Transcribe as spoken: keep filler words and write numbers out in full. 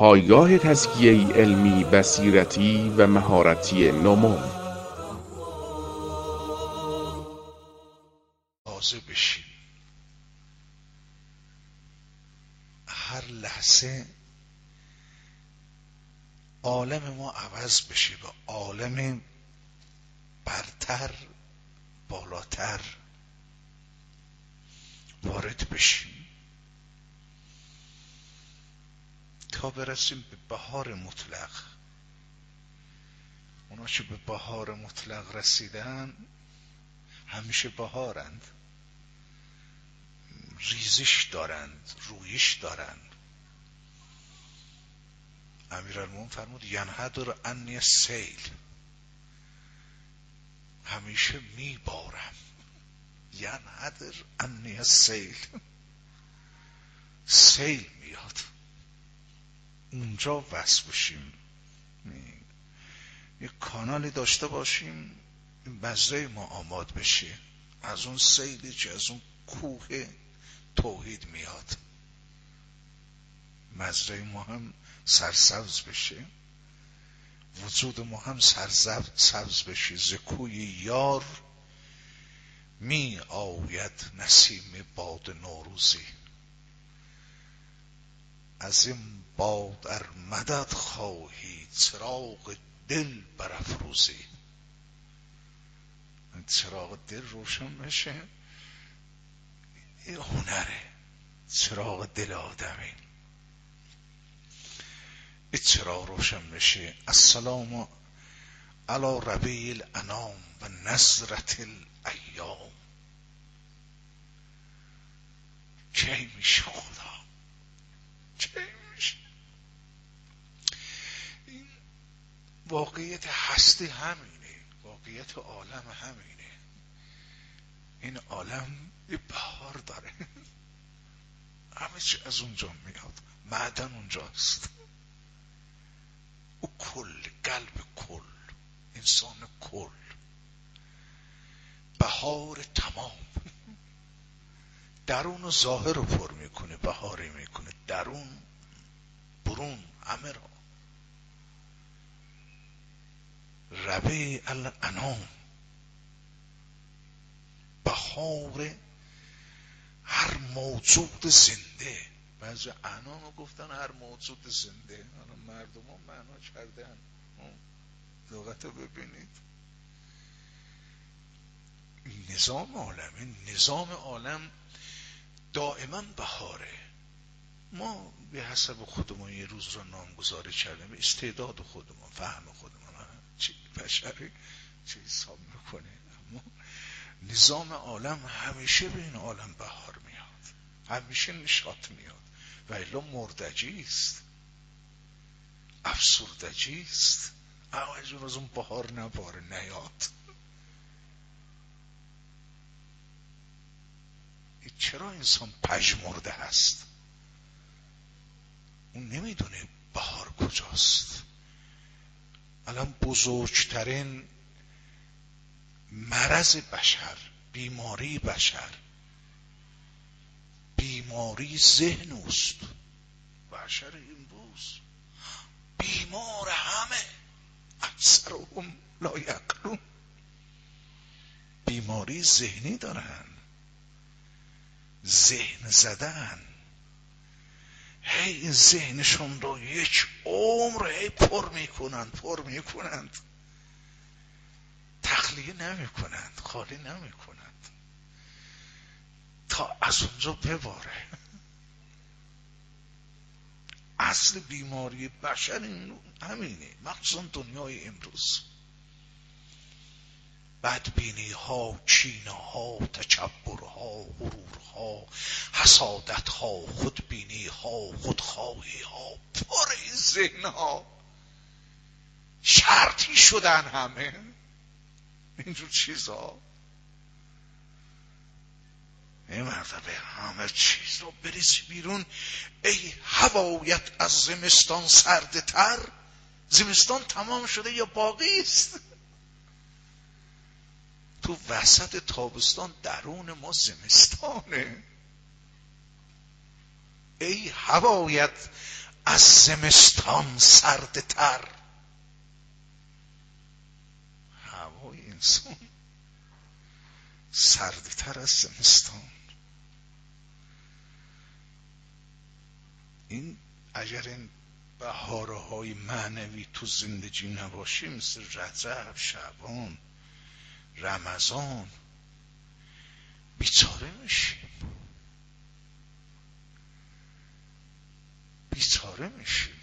پایگاه تزکیه علمی، بصیرتی و مهارتی نومو. تازه بشیم، هر لحظه عالم ما عوض بشه و عالم برتر، بالاتر وارد بشیم تا برسیم به بهار مطلق. اونا که به بهار مطلق رسیدن همیشه بهارند، ریزش دارند، رویش دارند. امیرالمومنین فرمود ینحدر عنی السیل، همیشه میبارم. ینحدر عنی السیل، سیل میاد، اونجا وصل بشیم. یک کانالی داشته باشیم مزرعه ما آماد بشه از اون سیلی که از اون کوه توحید میاد، مزرعه ما هم سرسبز بشه، وجود ما هم سرسبز بشه. ز کوی یار می آید نسیم باد نوروزی، از این باد ار مدد خواهی چراغ دل برافروزی. چراغ دل روشن بشه، این هنره، چراغ دل آدمی. این چراغ روشن بشه. السلام علی ربیع الانام و نظرة الایام. کی میشه خدا؟ کی میشه؟ این واقعیت هستی همینه، واقعیت عالم همینه. این عالم یه بهار داره، همه چی از اونجا میاد، معدن اونجاست، او کل، قلب کل، انسان کل، بهار تمام. درون و ظاهر رو پر میکنه، بهاری میکنه، درون برون همه را. ربیع الانام، بهار هر موجود زنده. بعضی انام رو گفتن هر موجود زنده، مردم ها معنا کردن. لغت رو ببینید. نظام عالم، نظام عالم دائما بهاره. ما به حسب خودمون یه روز رو نامگذاری کردیم، به استعداد خودمون، فهم خودمون، چی بشری چی حساب میکنه. اما نظام عالم همیشه به این عالم بهار میاد، همیشه نشاط میاد، و الا مردجی است، افسردگی است. اما از اون از اون بهار نباره نیاد. چرا انسان پژمرده هست؟ اون نمیدونه بهار کجاست. الان بزرگترین مرض بشر، بیماری بشر، بیماری ذهن است. بشر امروز بیمار همه، اکثرهم لا یعقلون، بیماری ذهنی دارن، ذهن زدن. هی ذهنشون رو یک عمر هی پر میکنند پر میکنند تخلیه نمیکنند، خالی نمیکنند تا از اونجا بباره. اصل بیماری بشر همینه، مخصوصا دنیای امروز. بدبینی ها، کینه ها، تکبر ها، غرور ها، حسادت ها، خودبینی ها، خودخواهی ها، پر این ذهن ها. شرطی شدن همه اینجور چیزها. این مرتبه همه چیز رو بریزی بیرون. ای هوایت از زمستان سرده تر. زمستان تمام شده یا باقی است؟ تو وسط تابستان درون ما زمستانه. ای هوایت از زمستان سردتر. هوای انسان سردتر از زمستان. این اگر این بهاره های معنوی تو زندگی نباشی، مثل رجب، شعبان، رمضان، بیچاره میشیم، بیچاره میشیم.